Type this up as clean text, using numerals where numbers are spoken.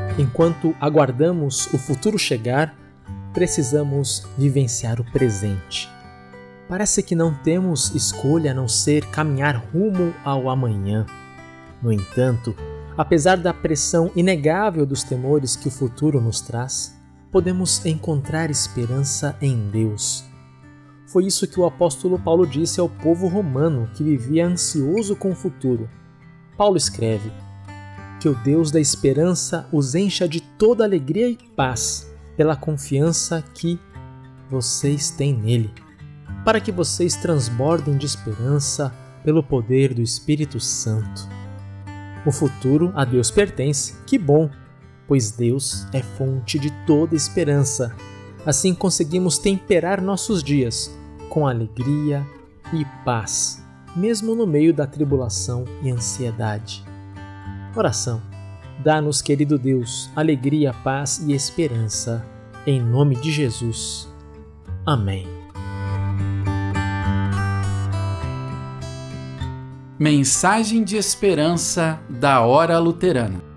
Enquanto aguardamos o futuro chegar, precisamos vivenciar o presente. Parece que não temos escolha a não ser caminhar rumo ao amanhã. No entanto, apesar da pressão inegável dos temores que o futuro nos traz, podemos encontrar esperança em Deus. Foi isso que o apóstolo Paulo disse ao povo romano que vivia ansioso com o futuro. Paulo escreve: que o Deus da esperança os encha de toda alegria e paz pela confiança que vocês têm nele, para que vocês transbordem de esperança pelo poder do Espírito Santo. O futuro a Deus pertence, que bom, pois Deus é fonte de toda esperança. Assim conseguimos temperar nossos dias com alegria e paz, mesmo no meio da tribulação e ansiedade. Oração. Dá-nos, querido Deus, alegria, paz e esperança. Em nome de Jesus. Amém. Mensagem de esperança da Hora Luterana.